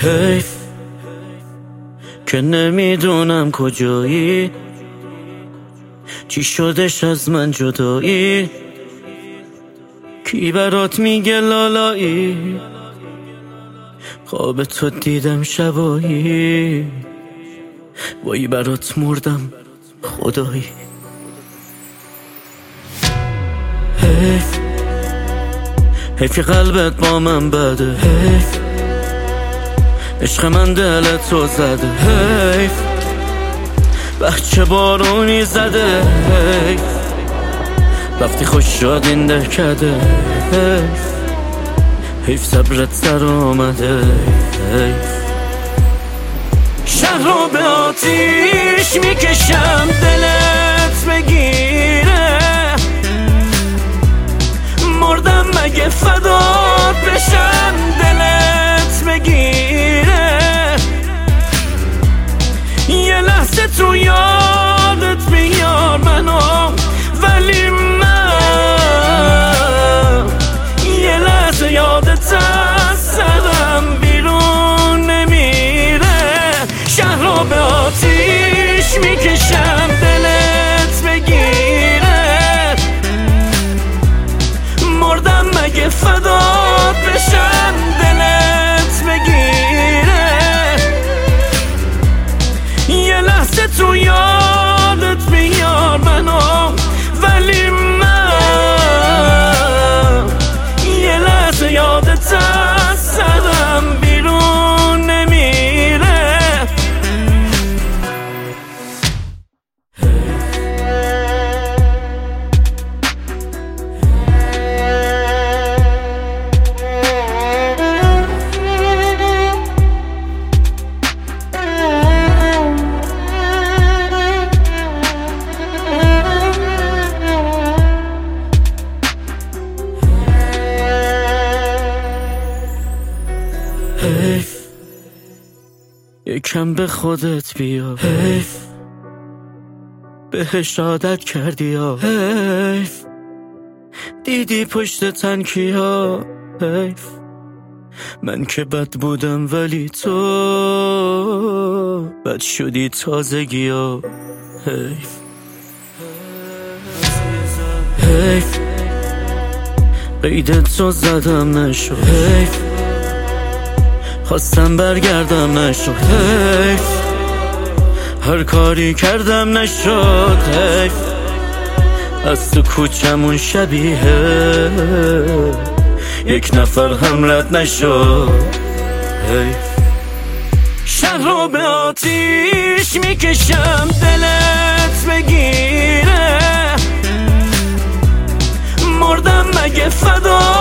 حیف که نمیدونم کجایی، چی شدش از من جدایی، کی برات میگه لالایی، خواب تو دیدم شبایی، وای برات مردم خدایی. حیف قلبت با من بده، حیف عشق من دلتو زده، حیف بچه بارونی زده، حیف وقتی خوش شد این دهکده، حیف صبرت سر آمده، حیف شهر رو به آتیش میکشم دلت بگیره، مردم مگه فدات بشم دلت بگیره، یه لحظه تو یادت بیار منو، ولی من یه لحظه یادت از سرم بیرون نمیره. شهر رو به آتیش میکشم دلت بگیره، مردم مگه فدات بشم دلت بگیره، یه لحظه تو یادت بیار منو، ولی من یه لحظه یادت از سرم بیرون نمیره. حیف یکم به خودت بیا، حیف بهش عادت کردی ها، حیف دیدی پشت تنکیا، حیف من که بد بودم ولی تو بد شدی تازگی ها، حیف حیف قیدت تو زدم نشد، حیف خواستم برگردم نشد، حیف هر کاری کردم نشد، حیف از تو کوچمون شبیه یک نفر هم رد نشد، حیف شهر رو به آتیش میکشم دلت بگیره، مردم مگه فدا